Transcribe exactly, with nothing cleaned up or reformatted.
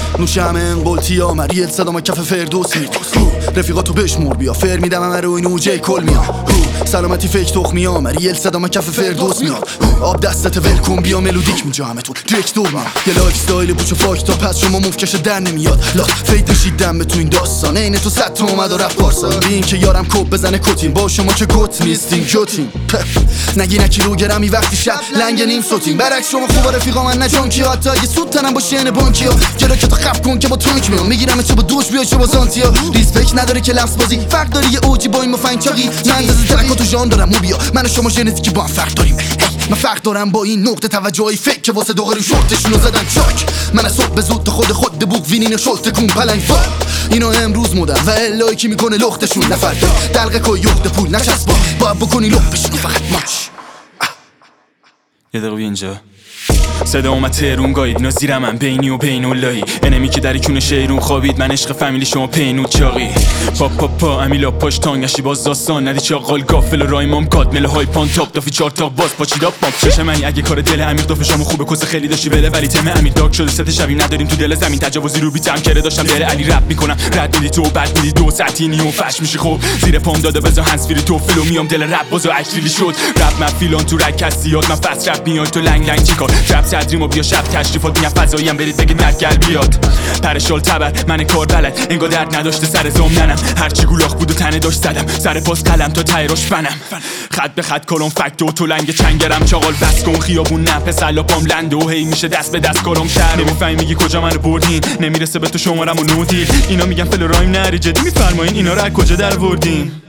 نوش همه این قلطی ها مریل صدام کف فردوس میاد. رفیقاتو بشمور بیا فر میدم همه رو این اوجه کل میاد. سلامتی فیک تخمی ها مریل صدام کف فردوس میاد. آب دستت ولکن بیا ملودیک میجا همه تو دک دور من یه لایف استایل بوچو فاکتا پس شما موفکش در نمیاد. لا فید نشیدم به تو این داستان این تو صد تا اومد و رفت پارسال. بین که یارم کپ بزنه کتین با شما که گت نیستین جوتین. نگی نکی رو گرمی وقتی شب لنگ نیم سوتین. برعکس شما خوبا رفیقا من نه جانکی ها حتی اگه سود تنم با شین بانکی ها. گرا که تو خف کن که با تانک میام میگیرم چه با دوش بیای چه با زانتیا. ریسپکت نداره که لفظ بازی فرق داره یه اوجی با این مفنگ چاقی. من اندازه ترکاتو جان دارم مو بیا من و شما ژنتیکی با هم فرق داریم. من فرق دارم با این نقطه توجهی فکر که واسه دوغری شورتشونو زدن چاک. من از صبح به زود تا خود خود بوق وینین شلت کون پلنگ فا. اینا امروز مدن و الهی کی میکنه لختشون نفر دلقه کو یخت پول نچسبا باید بکنی لختشون فقط ماچ. یه دقیقه اینجا صدا اومد تهرون گاید نازیرم من بینی و بین اللهی انمی که در کونه شیرون خوابید من عشق فامیلی شما پینود چاقی پا پا پا امیلا پاش تانگشی باز داستان ندی چاقال گافل رایمام کات مل های پان تاپ دافی چهار تا باز پاچیدا پاپ چش منی اگه کار دل امیر دافه شما خوبه کس خیلی داشتی بله ولی تم امیر داغ شده ست شبی نداریم تو دل زمین تجاوزی رو بیتم کرده داشتم دل علی رپ میکنم رد میدی تو بعد میدی دو ساعتی و فش میشی خوب زیر پام داده بزا هنسفیری تو فلو میام دل رپ بازو اکریلی شد رپ من فیلان تو رکسیات من فاست رپ میاد تو لنگ لنگ چیکار رپ صدریم بیا شب تشریفات میگم فضاییم برید بگید نرگل بیاد پرشال تبر من کار بلد انگار درد نداشته سر زامنم هرچی گولاخ بود و تنه داشت زدم سر پاس قلم تا تایراش فنم خط به خط کلم فکت و تو لنگ چنگرم چاقال بس کن خیابون نه پسلا پام لنده و هی میشه دست به دست کلم شهر نمیفهمی میگی کجا منو بردین نمیرسه به تو شمارم و نودیل اینا میگن فل رایم نری جدی میفرمایین اینا رو از کجا در بردین